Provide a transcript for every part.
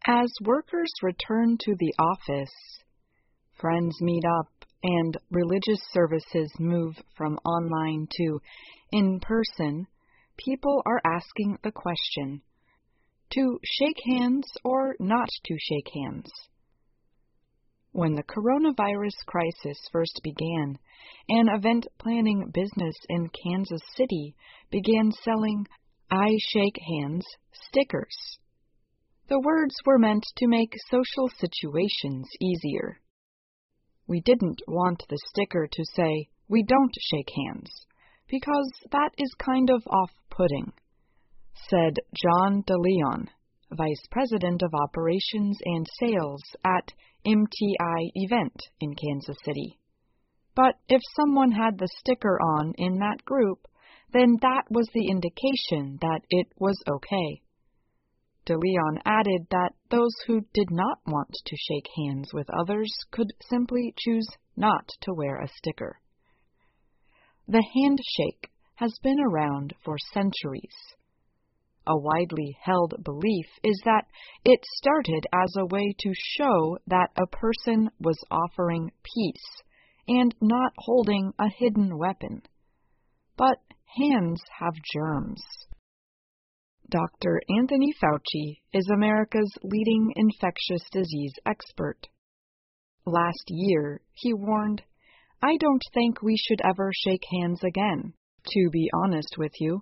As workers return to the office, friends meet up, and religious services move from online to in-person, people are asking the question, to shake hands or not to shake hands? When the coronavirus crisis first began, an event planning business in Kansas City began selling "I Shake Hands" stickers. The words were meant to make social situations easier. We didn't want the sticker to say, "We don't shake hands," because that is kind of off-putting, said John DeLeon, Vice President of Operations and Sales at MTI Event in Kansas City. But if someone had the sticker on in that group, then that was the indication that it was okay. DeLeon added that those who did not want to shake hands with others could simply choose not to wear a sticker. The handshake has been around for centuries. A widely held belief is that it started as a way to show that a person was offering peace and not holding a hidden weapon. But hands have germs. Dr. Anthony Fauci is America's leading infectious disease expert. Last year, he warned, "I don't think we should ever shake hands again, to be honest with you."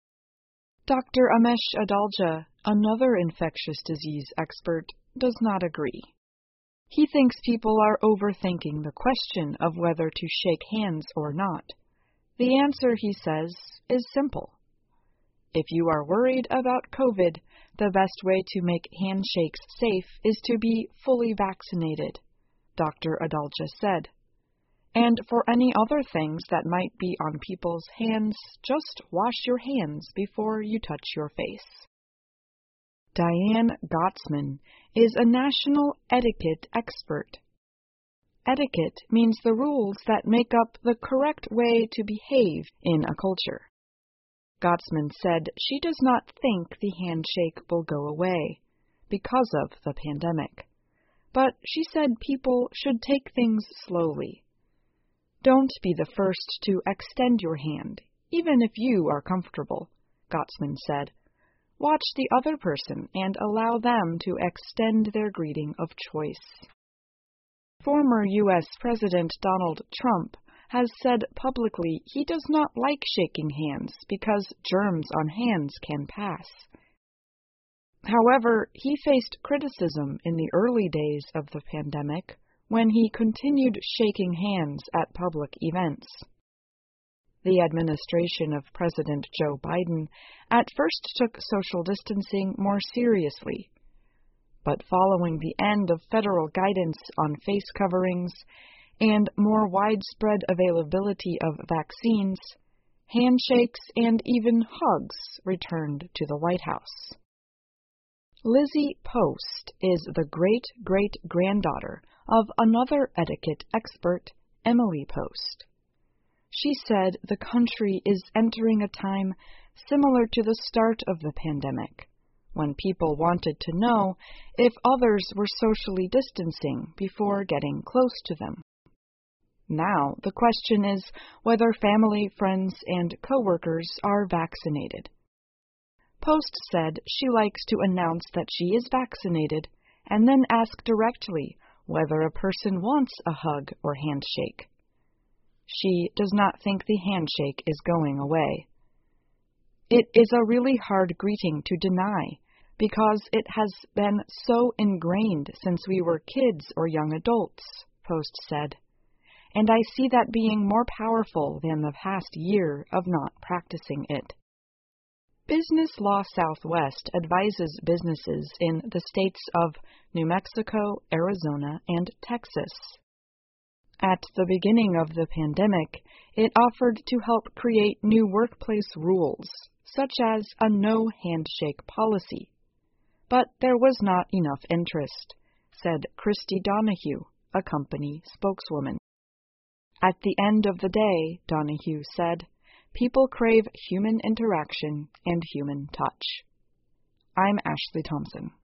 Dr. Amesh Adalja, another infectious disease expert, does not agree. He thinks people are overthinking the question of whether to shake hands or not. The answer, he says, is simple. If you are worried about COVID, the best way to make handshakes safe is to be fully vaccinated, Dr. Adalja said. And for any other things that might be on people's hands, just wash your hands before you touch your face. Diane Gottsman is a national etiquette expert. Etiquette means the rules that make up the correct way to behave in a culture. Gottsman said she does not think the handshake will go away because of the pandemic, but she said people should take things slowly. Don't be the first to extend your hand, even if you are comfortable, Gottsman said. Watch the other person and allow them to extend their greeting of choice. Former U.S. President Donald Trump has said publicly he does not like shaking hands because germs on hands can pass. However, he faced criticism in the early days of the pandemic when he continued shaking hands at public events. The administration of President Joe Biden at first took social distancing more seriously, but following the end of federal guidance on face coverings and more widespread availability of vaccines, handshakes and even hugs returned to the White House. Lizzie Post is the great-great-granddaughter of another etiquette expert, Emily Post. She said the country is entering a time similar to the start of the pandemic, when people wanted to know if others were socially distancing before getting close to them. Now, the question is whether family, friends, and coworkers are vaccinated. Post said she likes to announce that she is vaccinated and then ask directly whether a person wants a hug or handshake. She does not think the handshake is going away. It is a really hard greeting to deny because it has been so ingrained since we were kids or young adults, Post said. And I see that being more powerful than the past year of not practicing it. Business Law Southwest advises businesses in the states of New Mexico, Arizona, and Texas. At the beginning of the pandemic, it offered to help create new workplace rules, such as a no handshake policy. But there was not enough interest, said Christy Donahue, a company spokeswoman. At the end of the day, Donahue said, people crave human interaction and human touch. I'm Ashley Thompson.